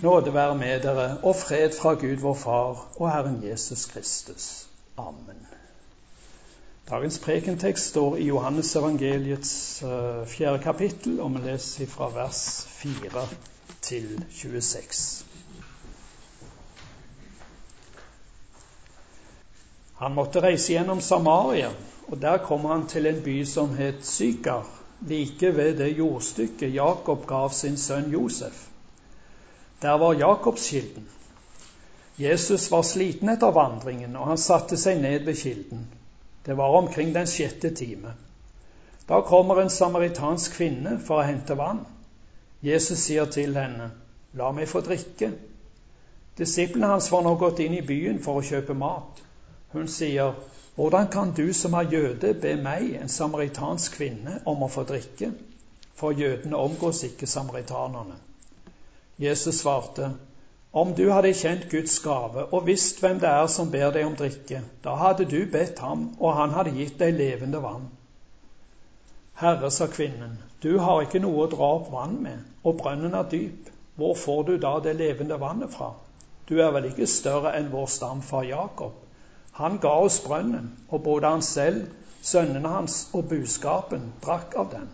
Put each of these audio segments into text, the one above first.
Nåde være med dere, og fred fra Gud vår Far og Herren Jesus Kristus. Amen. Dagens prekentekst står i Johannes evangeliets 4. kapittel, og vi leser fra vers 4 til 26. Han måtte reise gjennom Samaria, og der kom han til en by som het Sykar, like ved det jordstykket Jakob gav sin sønn Josef. Der var Jakobskilden. Jesus var sliten etter vandringen, og han satte seg ned ved kilden. Det var omkring den 6. time. Da kommer en samaritansk kvinne for å hente vann. Jesus sier til henne, «La meg få drikke.» Disiplene hans var nå gått inn i byen for å kjøpe mat. Hun sier, «Hvordan kan du som er jøde be meg, en samaritansk kvinne, om å få drikke?» For jødene omgås ikke samaritanerne. Jesus svarte, «Om du hadde kjent Guds gave og visst hvem det er som ber deg om drikke, da hadde du bedt ham, og han hadde gitt deg levende vann.» «Herre», sa kvinnen, «du har ikke noe å dra opp vann med, og brønnen er dyp. Hvor får du da det levende vannet fra? Du er vel ikke større enn vår stamfar Jakob. Han ga oss brønnen, og både han selv, sønnene hans og buskapen drakk av den.»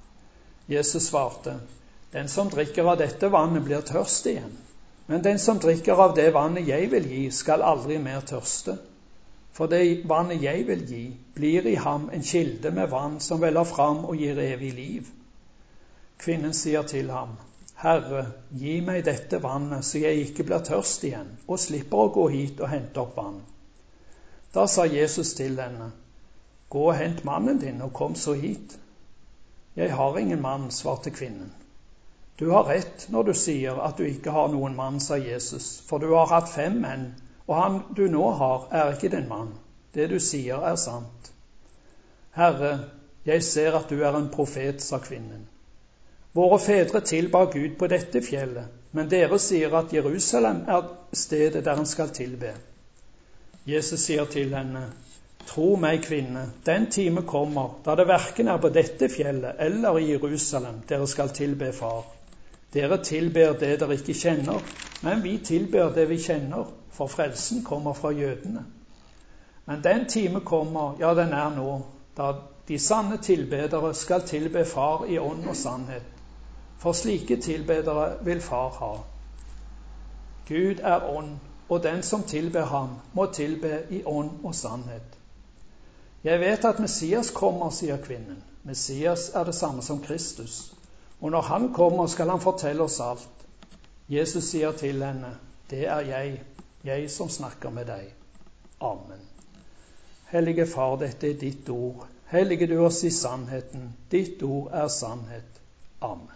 Jesus svarte, «Den som drikker av dette vannet blir tørst igjen, men den som drikker av det vannet jeg vil gi, skal aldri mer tørste. For det vannet jeg vil gi, blir i ham en kilde med vann som veller fram og gir evig liv.» Kvinnen sier til ham, «Herre, gi meg dette vannet, så jeg ikke blir tørst igjen, og slipper å gå hit og hente opp vann.» Da sa Jesus til henne, «Gå og hent mannen din, og kom så hit.» «Jeg har ingen mann», svarte kvinnen. «Du har rett når du sier at du ikke har noen mann», sa Jesus, «for du har hatt 5 menn, og han du nå har er ikke din mann. Det du sier er sant.» «Herre, jeg ser at du er en profet», sa kvinnen. «Våre fedre tilba Gud på dette fjellet, men dere sier at Jerusalem er stedet der han skal tilbe.» Jesus sier til henne, «Tro meg, kvinne, den time kommer, da det hverken er på dette fjellet eller i Jerusalem dere skal tilbe Far. Dere tilber det dere ikke kjenner, men vi tilber det vi kjenner, for frelsen kommer fra jødene. Men den time kommer, ja, den er nå, da de sanne tilbedere skal tilbe Far i ånd og sannhet. For slike tilbedere vil Far ha. Gud er ånd, og den som tilber ham, må tilbe i ånd og sannhet. Jeg vet at Messias kommer, sier kvinnen. Messias er det samme som Kristus. Og når han kommer, skal han fortelle oss alt. Jesus sier til henne, «Det er jeg som snakker med deg.» Amen. Hellige Far, dette er ditt ord. Hellige du oss i sannheten. Ditt ord er sannhet. Amen.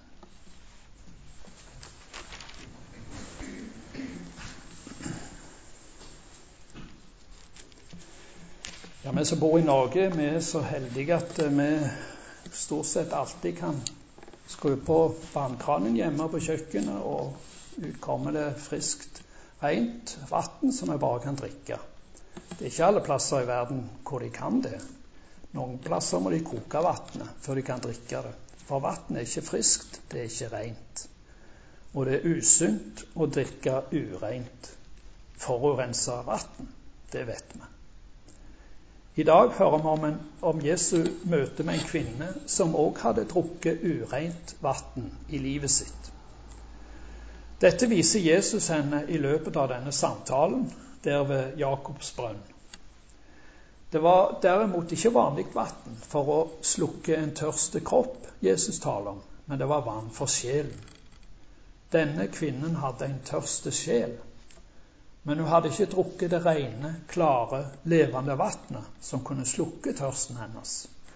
Ja, vi som bor i Norge, vi er så heldige at vi stort sett alltid kan skru på vannkranen hjemme på kjøkkenet, og ut kommer det friskt, rent vann som vi bare kan drikke. Det er ikke alle plasser i verden hvor de kan det. Noen plasser må de koke vannet før de kan drikke det. For vann er ikke friskt, det er ikke rent. Og det er usunt å drikke urent, forurenset vann. Det vet vi. I dag hører vi om Jesu møte med en kvinne som også hadde drukket urent vann i livet sitt. Dette viser Jesus henne i løpet av denne samtalen, der ved Jakobs brønn. Det var derimot ikke vanlig vann for å slukke en tørste kropp Jesus taler om, men det var vann for sjelen. Denne kvinnen hadde en tørste sjel, men hun hadde ikke drukket det rene, klare, levende vannet som kunne slukke tørsten hennes.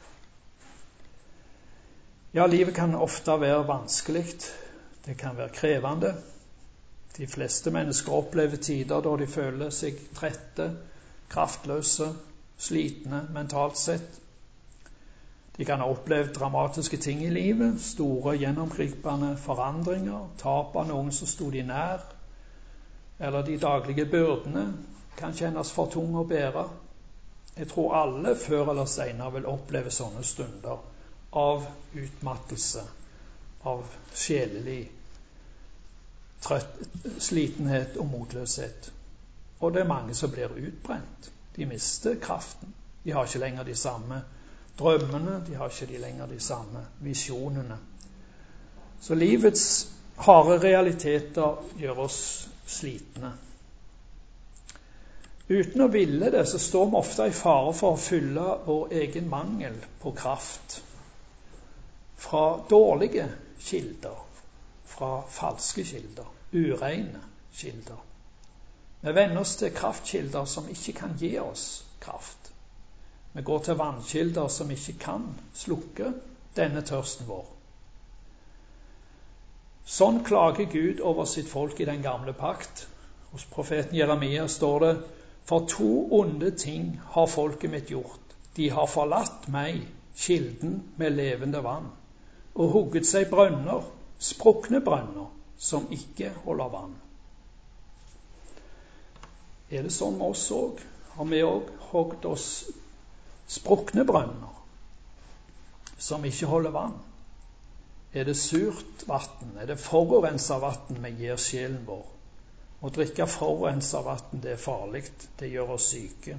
Ja, livet kan ofte være vanskelig. Det kan være krevende. De fleste mennesker opplever tider da de føler seg trette, kraftløse, slitne mentalt sett. De kan ha opplevd dramatiske ting i livet, store gjennomgripende forandringer, tap av noen som stod de nær, eller de daglige byrdene kan kjennes for tung å bære. Jeg tror alle før eller senere vil oppleve sånne stunder av utmattelse, av sjelelig slitenhet og motløshet. Og det er mange som blir utbrent. De mister kraften. De har ikke lenger de samme drømmene, de har ikke lenger de samme visjonene. Så livets harde realiteter gjør oss slitne. Uten å ville det, så står vi ofte i fare for å fylle vår egen mangel på kraft fra dårlige kilder, fra falske kilder, urene kilder. Vi venner oss til kraftkilder som ikke kan gi oss kraft. Vi går til vannkilder som ikke kan slukke denne tørsten vår. Sånn klager Gud over sitt folk i den gamle pakt. Hos profeten Jeremia står det: «For 2 onde ting har folket mitt gjort. De har forlatt meg, kilden med levende vann, og hugget seg brønner, sprukne brønner, som ikke holder vann.» Er det sånn med oss også? Har vi også hugget oss sprukne brønner som ikke holder vann? Er det surt vann? Er det forurenset vann vi gir sjelen vår? Å drikke forurenset vann, det er farlig. Det gjør oss syke.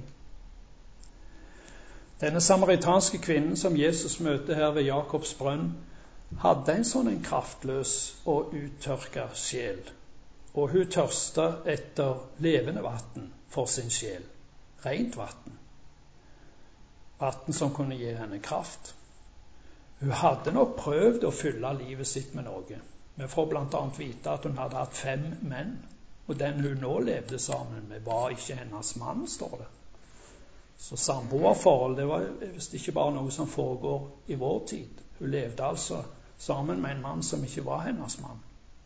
Denne samaritanske kvinnen som Jesus møter her ved Jakobs brønn, hadde en sånn kraftløs og uttørka sjel. Og hun tørsta etter levende vann for sin sjel. Rent vann. Vann som kunne gi henne kraft. Hun hadde nok prøvd å fylle livet sitt med noe. Vi får blant annet vite at hun hadde hatt 5 menn, og den hun nå levde sammen med, var ikke hennes mann, står det. Så samboerforhold, det var visst ikke bare noe som foregår i vår tid. Hun levde altså sammen med en mann som ikke var hennes mann.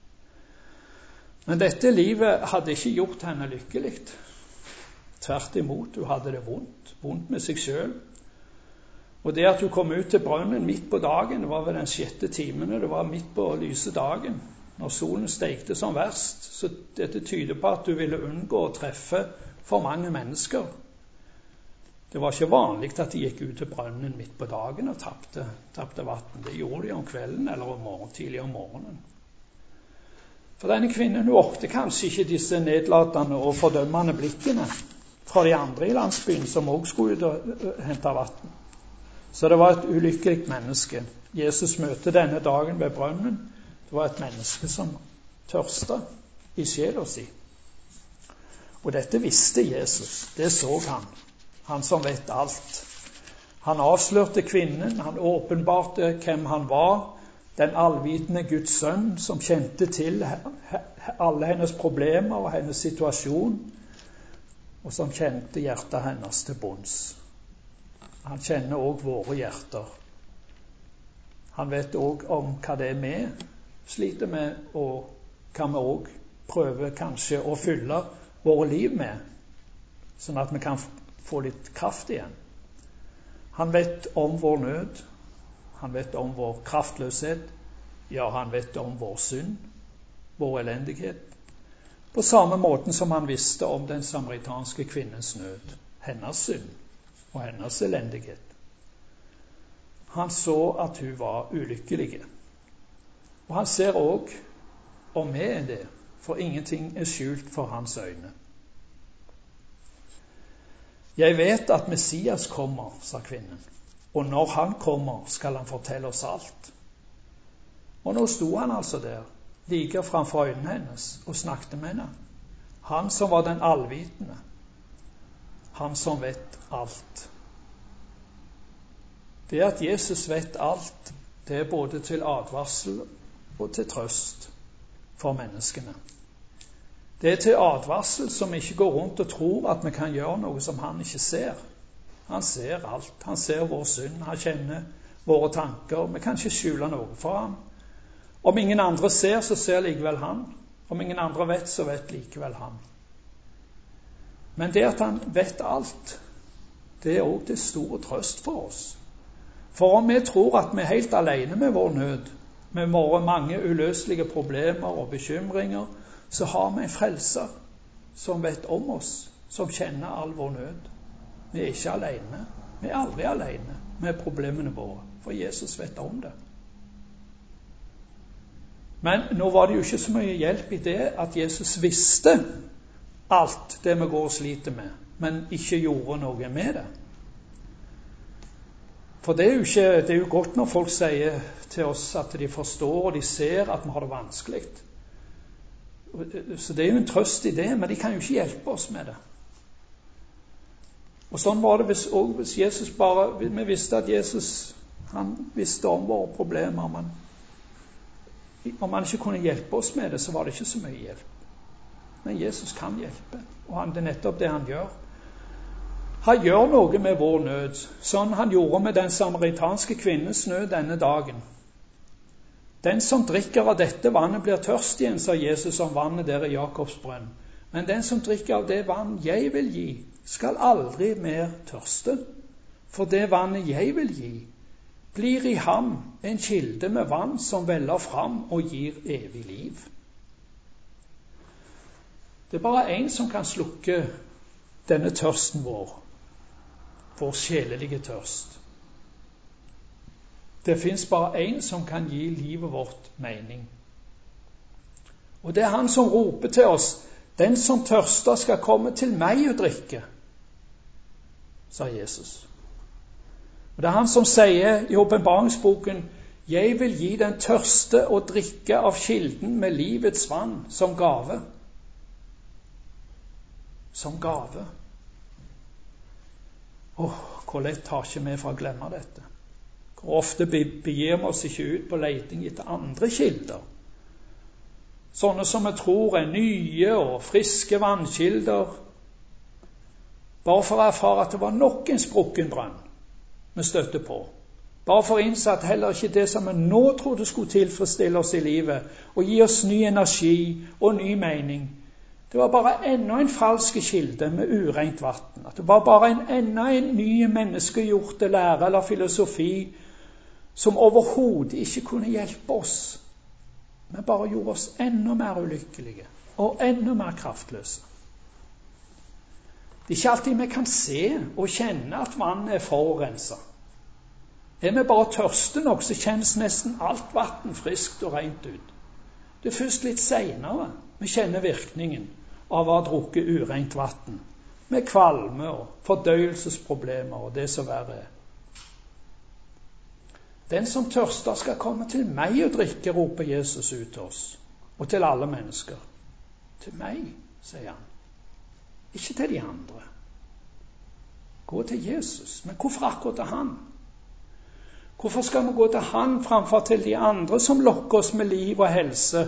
Men dette livet hadde ikke gjort henne lykkelig. Tvert imot, hun hadde det vondt med seg selv. Og det at hun kom ut til brønnen midt på dagen, det var ved den 6. timen, det var midt på lyse dagen, når solen stegte som verst, så dette tyder på at du ville unngå å treffe for mange mennesker. Det var ikke vanlig at de gikk ut til brønnen midt på dagen og tappte vann. Det gjorde de om kvelden eller tidlig om morgenen. For denne kvinnen, hun orkte kanskje ikke disse nedlatende og fordømmende blikkene fra de andre i landsbyen som også skulle ut og hente vann. Så det var et ulykkelig menneske. Jesus møtte denne dagen ved brønnen. Det var et menneske som tørsta i sjela si. Og dette visste Jesus. Det så han. Han som vet alt. Han avslørte kvinnen. Han åpenbarte hvem han var. Den allvitende Guds sønn som kjente til alle hennes problemer og hennes situasjon, og som kjente hjertet hennes til bunns. Han kjenner også våre hjerter. Han vet også om hva det er vi sliter med, og hva vi også prøver kanskje å fylle våre liv med, sånn at vi kan få litt kraft igjen. Han vet om vår nød. Han vet om vår kraftløshet. Ja, han vet om vår synd, vår elendighet. På samme måten som han visste om den samaritanske kvinnens nød, hennes synd og hennes elendighet. Han så at hun var ulykkelig. Og han ser også om vi er det, for ingenting er skjult for hans øyne. Jeg vet at Messias kommer, sa kvinnen. Og når han kommer, skal han fortelle oss alt. Og nå sto han altså der, like framfor øynene hennes, og snakket med henne. Han som var den allvitende. Han som vet alt. Det at Jesus vet alt, det er både til advarsel og til trøst for menneskene. Det er til advarsel som ikke går rundt og tror at vi kan gjøre noe som han ikke ser. Han ser alt. Han ser vår synd. Han kjenner våre tanker. Vi kan ikke skjule noe for ham. Om ingen andre ser, så ser likevel han. Om ingen andre vet, så vet likevel han. Men det at han vet alt, det er også til stor trøst for oss. For om vi tror at vi er helt alene med vår nød, med våre mange uløselige problemer og bekymringer, så har vi en frelser som vet om oss, som kjenner all vår nød. Vi er ikke alene. Vi er aldri alene med problemene våre, for Jesus vet om det. Men nå var det jo ikke så mye hjelp i det at Jesus visste alt det vi går og sliter med, men ikke gjorde noe med det. For det er jo godt når folk sier til oss at de forstår og de ser at vi har det vanskelig. Så det er jo en trøst i det, men de kan jo ikke hjelpe oss med det. Og sånn var det hvis Jesus bare, vi visste at Jesus, han visste om våre problemer, men om han ikke kunne hjelpe oss med det, så var det ikke så mye hjelp. Men Jesus kan hjelpe, og det er nettopp det han gjør. Han gjør noe med vår nød, sånn han gjorde med den samaritanske kvinnens nød denne dagen. Den som drikker av dette vannet blir tørst igjen, sa Jesus om vannet der i Jakobs brønn. Men den som drikker av det vann jeg vil gi, skal aldri mer tørste. For det vannet jeg vil gi, blir i ham en kilde med vann som veller fram og gir evig liv. Det er bare en som kan slukke denne tørsten vår sjelelige tørst. Det finnes bare en som kan gi livet vårt mening. Og det er han som roper til oss, den som tørster skal komme til meg og drikke, sa Jesus. Og det er han som sier i åpenbaringsboken, jeg vil gi den tørste å drikke av kilden med livets vann som gave. Som gave. Hvor lett har ikke vi for å glemme dette? Hvor ofte begir vi oss ikke ut på leting etter andre kilder? Sånne som vi tror er nye og friske vannkilder, bare for å erfare at det var nok en sprukken brønn vi støtte på. Bare for å innse at heller ikke det som vi nå trodde skulle tilfredsstille oss i livet, og gi oss ny energi og ny mening, det var bare enda en falsk kilde med urent vatten. At det var bare enda en ny menneskegjorte lære eller filosofi som overhodet ikke kunne hjelpe oss, men bare gjorde oss enda mer ulykkelige og enda mer kraftløse. Det er ikke alltid vi kan se og kjenne at vannet er forurenset. Er vi bare tørste nok, så kjennes nesten alt vann friskt og rent ut. Det er først litt senere vi kjenner virkningen av å ha drukket urent vann, med kvalme og fordøyelsesproblemer og det som verre er. Den som tørster skal komme til meg og drikke, roper Jesus ut til oss, og til alle mennesker. Til meg, sier han. Ikke til de andre. Gå til Jesus. Men hvorfor akkurat til han? Hvorfor skal vi gå til han framfor til de andre som lokker oss med liv og helse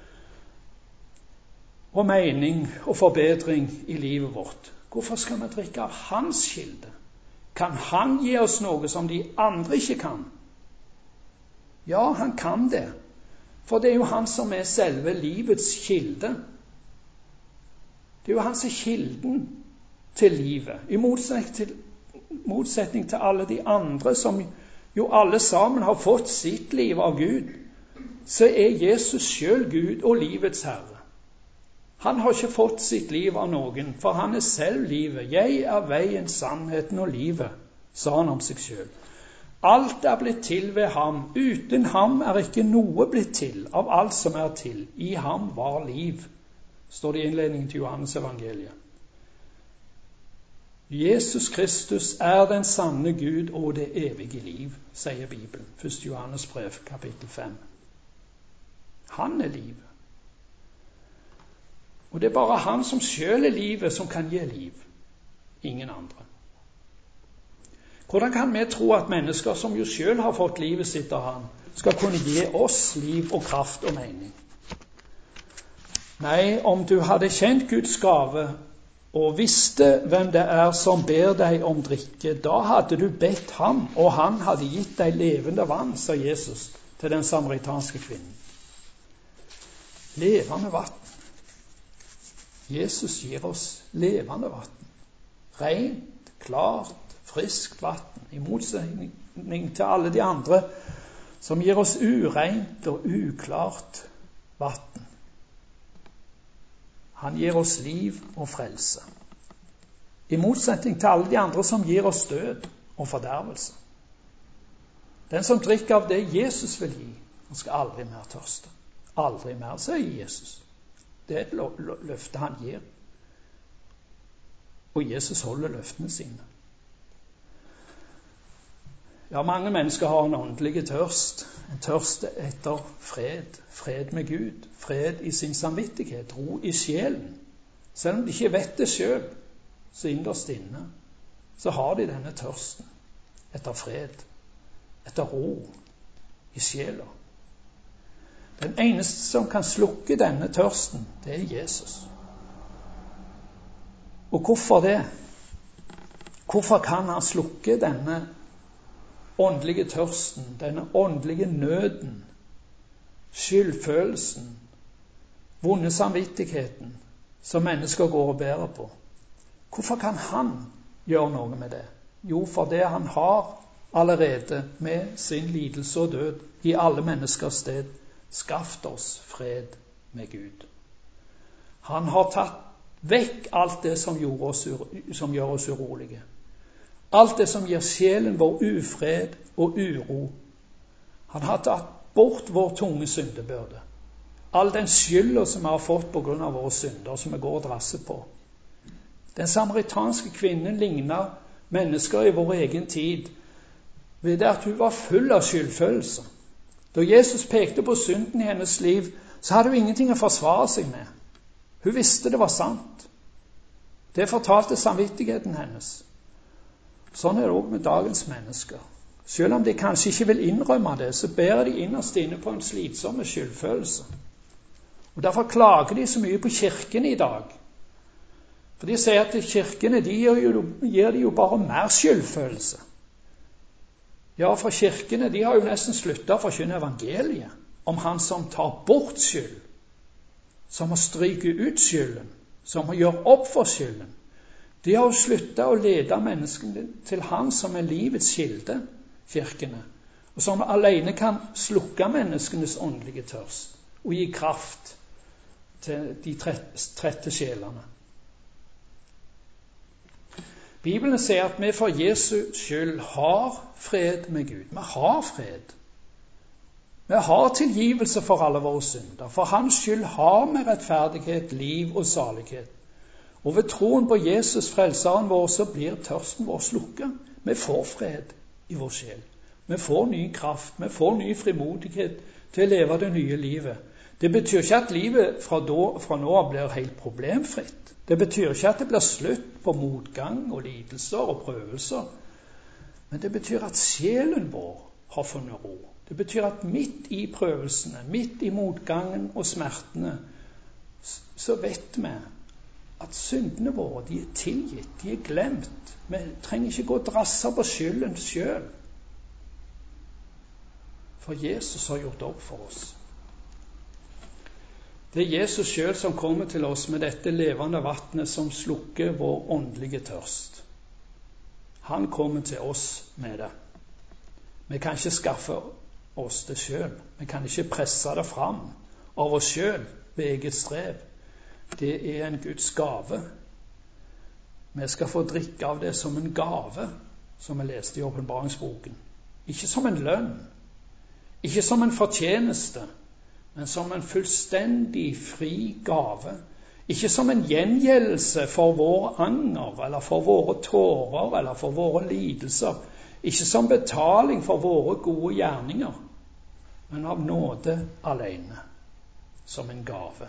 og mening og forbedring i livet vårt? Hvorfor skal vi drikke av hans kilde? Kan han gi oss noe som de andre ikke kan? Ja, han kan det. For det er jo han som er selve livets kilde. Det er jo han som er kilden til livet. I motsetning til alle de andre som jo alle sammen har fått sitt liv av Gud, så er Jesus selv Gud og livets Herre. Han har ikke fått sitt liv av noen, for han er selv livet. Jeg er veien, sannheten og livet, sa han om seg selv. Alt er blitt til ved ham. Uten ham er ikke noe blitt til av alt som er til. I ham var liv, står det i innledningen til Johannes evangeliet. Jesus Kristus er den sanne Gud og det evige liv, sier Bibelen. 1. Johannes brev, kapittel 5. Han er livet. Og det er bare han som selv er livet som kan gi liv. Ingen andre. Hvordan kan vi tro at mennesker som jo selv har fått livet sitt av ham, skal kunne gi oss liv og kraft og mening? Nei, om du hadde kjent Guds gave og visste hvem det er som ber deg om drikke, da hadde du bedt ham, og han hadde gitt deg levende vann, sa Jesus til den samaritanske kvinnen. Levende vann. Jesus gir oss levende vann. Rent, klart, friskt vann, i motsetning til alle de andre som gir oss urent og uklart vann. Han gir oss liv og frelse. I motsetning til alle de andre som gir oss død og fordervelse. Den som drikker av det Jesus vil gi, han skal aldri mer tørste. Aldri mer, sier Jesus. Det er et løfte han gir. Og Jesus holder løftene sine. Ja, mange mennesker har en åndelig tørst. En tørst etter fred. Fred med Gud. Fred i sin samvittighet. Ro i sjelen. Selv om de ikke vet det selv, så innerst inne, så har de denne tørsten etter fred, etter ro i sjela. Den eneste som kan slukke denne tørsten, det er Jesus. Og hvorfor det? Hvorfor kan han slukke denne åndelige tørsten, denne åndelige nøden, skyldfølelsen, vonde samvittigheten som mennesker går og bærer på? Hvorfor kan han gjøre noe med det? Jo, for det han har allerede med sin lidelse og død i alle menneskers sted skaffet oss fred med Gud. Han har tatt vekk alt det som gjør oss urolige. Alt det som gir sjelen vår ufred og uro. Han har tatt bort vår tunge syndebyrde. All den skylda som vi har fått på grunn av våre synder, som vi går og drasser på. Den samaritanske kvinnen lignet mennesker i vår egen tid ved at hun var full av skyldfølelse. Da Jesus pekte på synden i hennes liv, så hadde hun ingenting å forsvare seg med. Hun visste det var sant. Det fortalte samvittigheten hennes. Sånn er det også med dagens mennesker. Selv om de kanskje ikke vil innrømme det, så bærer de innerst inne på en slitsom skyldfølelse. Og derfor klager de så mye på kirkene i dag. For de sier at kirkene gir de jo bare mer skyldfølelse. Ja, for kirkene de har jo nesten sluttet å forkynne evangeliet om han som tar bort skyld, som må stryke ut skylden, som må gjøre opp for skylden. De har jo sluttet å lede menneskene til han som er livets kilde, kirkene, og som alene kan slukke menneskenes åndelige tørst og gi kraft til de trette sjelene. Bibelen sier at vi for Jesu skyld har fred med Gud. Vi har fred. Vi har tilgivelse for alle våre synder. For hans skyld har vi rettferdighet, liv og salighet. Og ved troen på Jesus, frelseren vår, så blir tørsten vår slukket. Vi får fred i vår sjel. Vi får ny kraft. Vi får ny frimodighet til å leve det nye livet. Det betyr ikke at livet fra nå blir helt problemfritt. Det betyr ikke at det blir slutt på motgang og lidelser og prøvelser. Men det betyr at sjelen vår har funnet ro. Det betyr at midt i prøvelsene, midt i motgangen og smertene, så vet vi at syndene våre, de er tilgitt, de er glemt. Vi trenger ikke gå og drasse på skylden selv. For Jesus har gjort opp for oss. Det er Jesus selv som kommer til oss med dette levende vattnet som slukker vår åndelige tørst. Han kommer til oss med det. Vi kan ikke skaffe oss det selv. Vi kan ikke presse det fram av oss selv ved eget strev. Det er en Guds gave. Vi skal få drikke av det som en gave, som vi leste i åpenbaringsboken. Ikke som en lønn, ikke som en fortjeneste, men som en fullstendig fri gave. Ikke som en gjengjeldelse for vår anger, eller for våre tårer, eller for våre lidelser. Ikke som betaling for våre gode gjerninger, men av nåde alene, som en gave.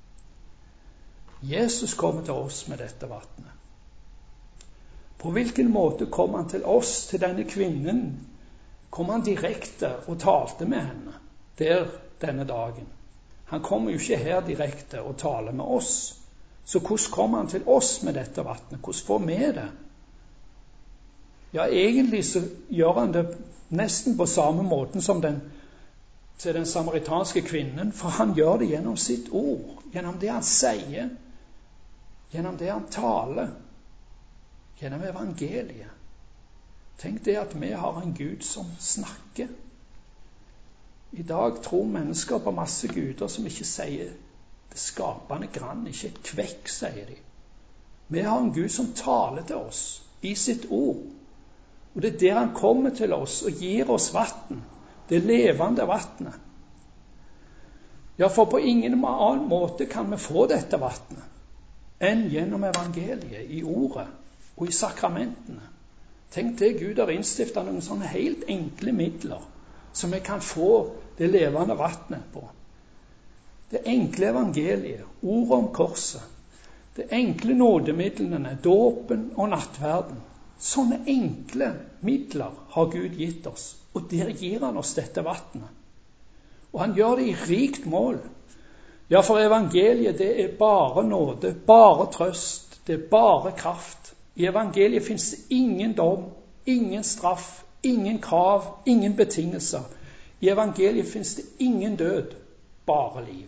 Jesus kommer til oss med dette vattnet. På hvilken måte kom han til oss, til denne kvinnen? Kom han direkte og talte med henne der denne dagen? Han kommer jo ikke her direkte og taler med oss. Så hvordan kommer han til oss med dette vattnet? Hvordan får vi det? Ja, egentlig så gjør han det nesten på samme måten som til den samaritanske kvinnen, for han gjør det gjennom sitt ord, gjennom det han sier, gjennom det han taler, gjennom evangeliet. Tenk det at vi har en Gud som snakker. I dag tror mennesker på masse guder som ikke sier det skapende grann, ikke et kvekk, sier de. Vi har en Gud som taler til oss i sitt ord. Og det er der han kommer til oss og gir oss vatten, det levende vattnet. Ja, for på ingen annen måte kan vi få dette vattnet enn gjennom evangeliet, i ordet og i sakramentene. Tenk det, Gud har innstiftet noen sånne helt enkle midler som vi kan få det levende vattnet på. Det enkle evangeliet, ordet om korset, det enkle nådemidlene, dåpen og nattverden. Sånne enkle midler har Gud gitt oss, og der gir han oss dette vattnet. Og han gjør det i rikt mål. Ja, for evangeliet, det er bare nåde, bare trøst, det er bare kraft. I evangeliet finnes det ingen dom, ingen straff, ingen krav, ingen betingelser. I evangeliet finnes det ingen død, bare liv.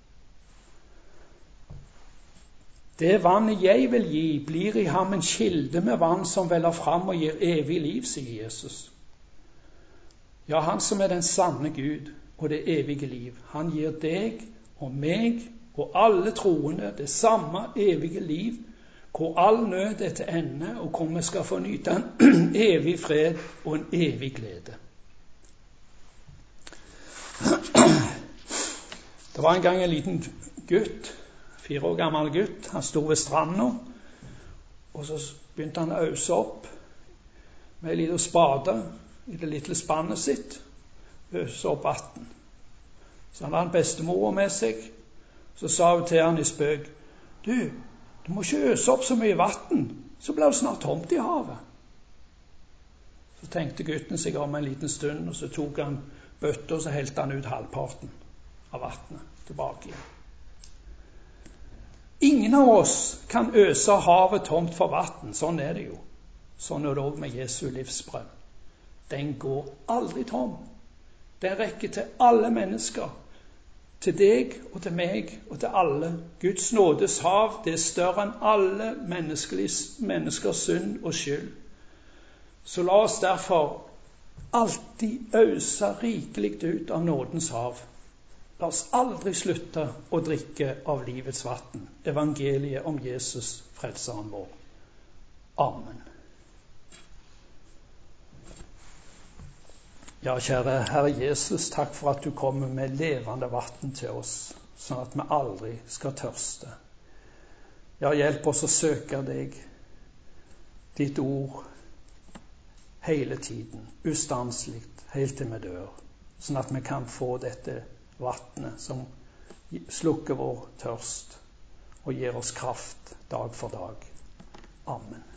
Det vannet jeg vil gi, blir i ham en kilde med vann som veller fram og gir evig liv, sier Jesus. Ja, han som er den sanne Gud og det evige liv, han gir deg og meg og alle troende det samme evige liv, hvor all nød er til ende, og hvor vi skal få nyte en evig fred og en evig glede. Det var en gang en liten gutt, 4 år gammel gutt. Han stod ved stranden, og så begynte han å øse opp med en liten spade i det lille spannet sitt, øse opp vatten. Så han hadde en bestemor med seg, så sa hun til han i spøk, du må ikke øse opp så mye vatten, så blir det snart tomt i havet. Så tenkte gutten seg om en liten stund, og så tok han bøtta, og så helte han ut halvparten av vattnet tilbake igjen. Ingen av oss kan øse havet tomt for vatten, sånn er det jo. Sånn er det også med Jesu livsbrønn. Den går aldri tom. Den rekker til alle mennesker, til deg og til meg og til alle. Guds nådes hav, det er større enn alle menneskers synd og skyld. Så la oss derfor alltid øse rikelig ut av nådens hav. La oss aldri slutte å drikke av livets vatten, evangeliet om Jesus, frelseren vår. Amen. Ja, kjære Herre Jesus, takk for at du kommer med levende vatten til oss, sånn at vi aldri skal tørste. Ja, hjelp oss å søke deg, ditt ord, hele tiden, ustansligt, helt til vi dør, sånn at vi kan få dette vattnet som slukker vår tørst og gir oss kraft dag for dag. Amen.